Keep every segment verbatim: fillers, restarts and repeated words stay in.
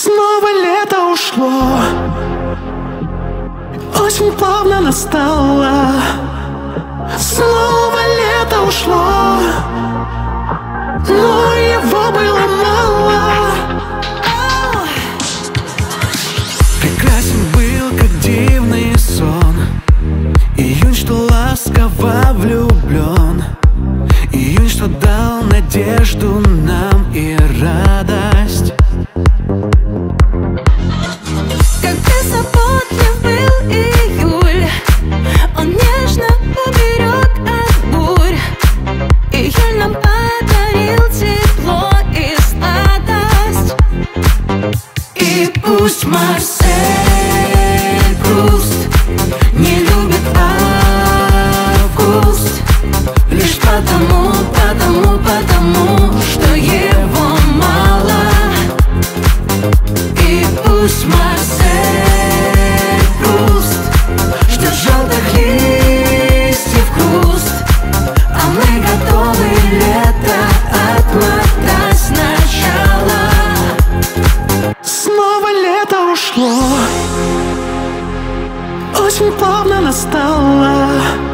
Снова лето ушло, очень плавно настало. Снова лето ушло, но его было мало. Прекрасен был, как дивный сон, июнь, что ласково влюблен, июнь, что дал надежду нам и радость. Как беззаботный был июль, он нежно уберег от бурь. Июль нам подарил тепло и сладость. И пусть Марсель Пруст не любит август, лишь потому, потому, потому, что его мало. И пусть Марсель Пруст ждет желтых листьев хруст, а мы готовы лето отмотать сначала. Снова лето ушло, очень плавно настало.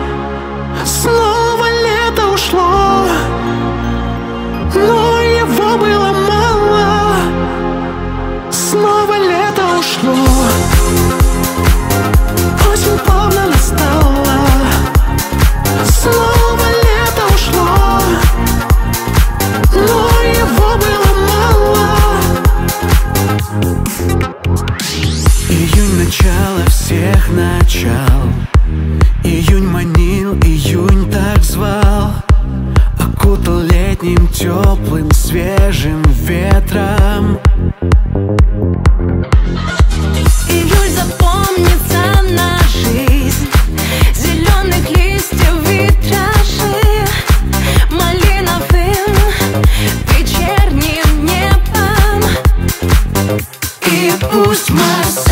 Снова лето ушло, но его было мало. Снова лето ушло, очень плавно настало. Снова лето ушло, но его было мало. Июнь — начало всех начал, июнь манил, июнь так звал, окутал летним теплым свежим ветром. Июль запомнится на жизнь, зеленых листьев витражи, малиновым вечерним небом. И пусть Марсель